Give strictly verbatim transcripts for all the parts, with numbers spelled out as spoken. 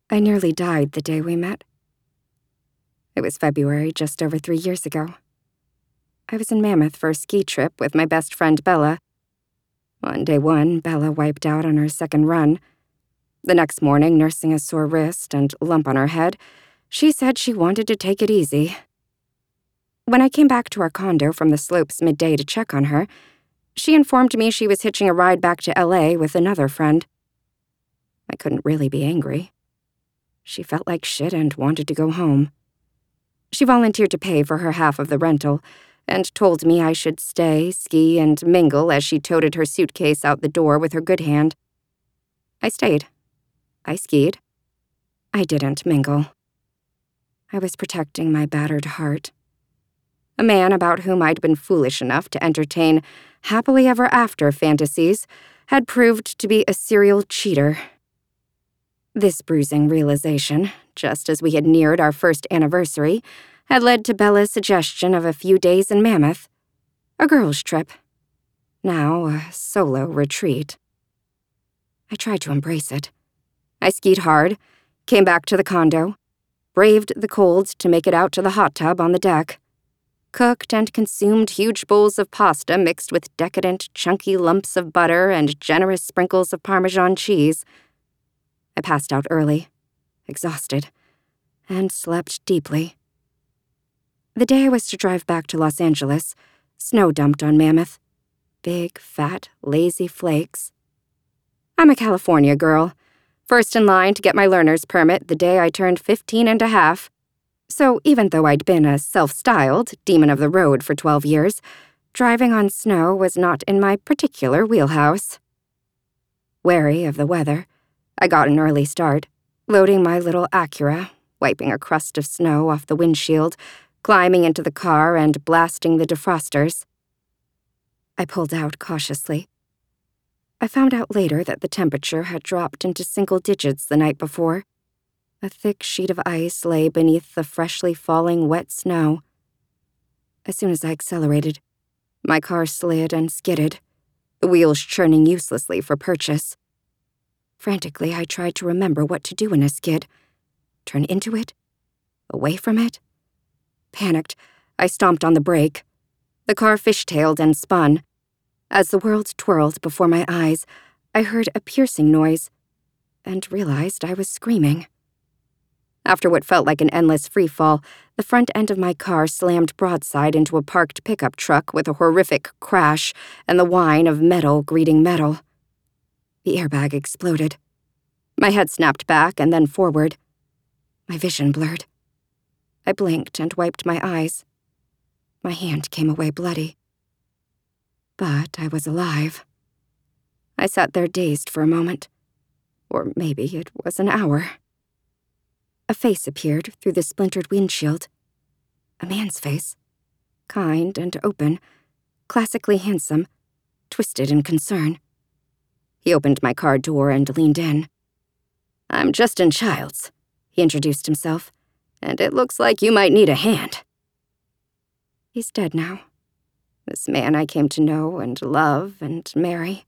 I nearly died the day we met. It was February, just over three years ago. I was in Mammoth for a ski trip with my best friend Bella. On day one, Bella wiped out on her second run. The next morning, nursing a sore wrist and lump on her head, she said she wanted to take it easy. When I came back to our condo from the slopes midday to check on her, she informed me she was hitching a ride back to L A with another friend. I couldn't really be angry. She felt like shit and wanted to go home. She volunteered to pay for her half of the rental and told me I should stay, ski, and mingle as she toted her suitcase out the door with her good hand. I stayed. I skied. I didn't mingle. I was protecting my battered heart. A man about whom I'd been foolish enough to entertain happily ever after fantasies had proved to be a serial cheater. This bruising realization, just as we had neared our first anniversary, had led to Bella's suggestion of a few days in Mammoth. A girls' trip. Now a solo retreat. I tried to embrace it. I skied hard, came back to the condo, braved the cold to make it out to the hot tub on the deck, cooked and consumed huge bowls of pasta mixed with decadent, chunky lumps of butter and generous sprinkles of Parmesan cheese. I passed out early, exhausted, and slept deeply. The day I was to drive back to Los Angeles, snow dumped on Mammoth. Big, fat, lazy flakes. I'm a California girl, first in line to get my learner's permit the day I turned fifteen and a half. So even though I'd been a self-styled demon of the road for twelve years, driving on snow was not in my particular wheelhouse. Wary of the weather, I got an early start, loading my little Acura, wiping a crust of snow off the windshield, climbing into the car and blasting the defrosters. I pulled out cautiously. I found out later that the temperature had dropped into single digits the night before. A thick sheet of ice lay beneath the freshly falling wet snow. As soon as I accelerated, my car slid and skidded, the wheels churning uselessly for purchase. Frantically, I tried to remember what to do in a skid. Turn into it? Away from it? Panicked, I stomped on the brake. The car fishtailed and spun. As the world twirled before my eyes, I heard a piercing noise and realized I was screaming. After what felt like an endless freefall, the front end of my car slammed broadside into a parked pickup truck with a horrific crash and the whine of metal greeting metal. The airbag exploded. My head snapped back and then forward. My vision blurred. I blinked and wiped my eyes. My hand came away bloody. But I was alive. I sat there dazed for a moment. Or maybe it was an hour. A face appeared through the splintered windshield. A man's face. Kind and open, classically handsome, twisted in concern. He opened my car door and leaned in. "I'm Justin Childs," he introduced himself, "and it looks like you might need a hand." He's dead now. This man I came to know and love and marry.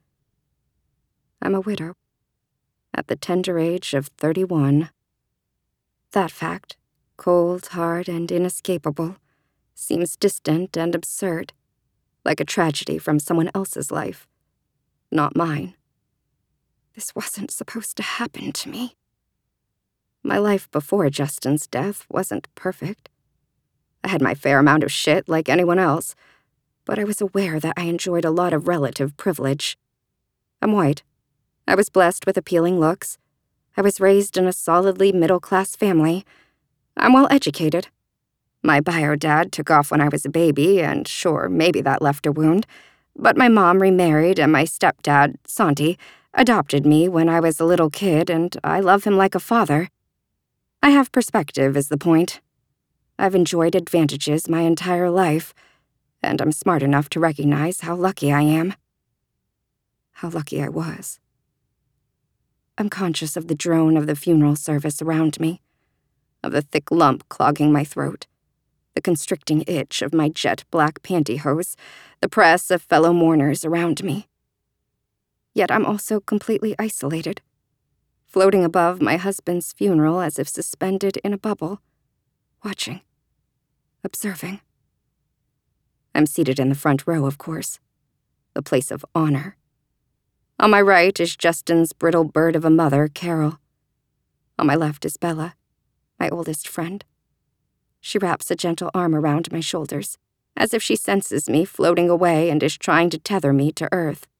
I'm a widow. At the tender age of thirty-one. That fact, cold, hard, and inescapable, seems distant and absurd, like a tragedy from someone else's life, not mine. This wasn't supposed to happen to me. My life before Justin's death wasn't perfect. I had my fair amount of shit like anyone else, but I was aware that I enjoyed a lot of relative privilege. I'm white. I was blessed with appealing looks. I was raised in a solidly middle-class family. I'm well-educated. My bio dad took off when I was a baby, and sure, maybe that left a wound, but my mom remarried and my stepdad, Santi, adopted me when I was a little kid, and I love him like a father. I have perspective, is the point. I've enjoyed advantages my entire life, and I'm smart enough to recognize how lucky I am. How lucky I was. I'm conscious of the drone of the funeral service around me, of the thick lump clogging my throat, the constricting itch of my jet-black pantyhose, the press of fellow mourners around me. Yet I'm also completely isolated, floating above my husband's funeral as if suspended in a bubble, watching, observing. I'm seated in the front row, of course, the place of honor. On my right is Justin's brittle bird of a mother, Carol. On my left is Bella, my oldest friend. She wraps a gentle arm around my shoulders, as if she senses me floating away and is trying to tether me to earth.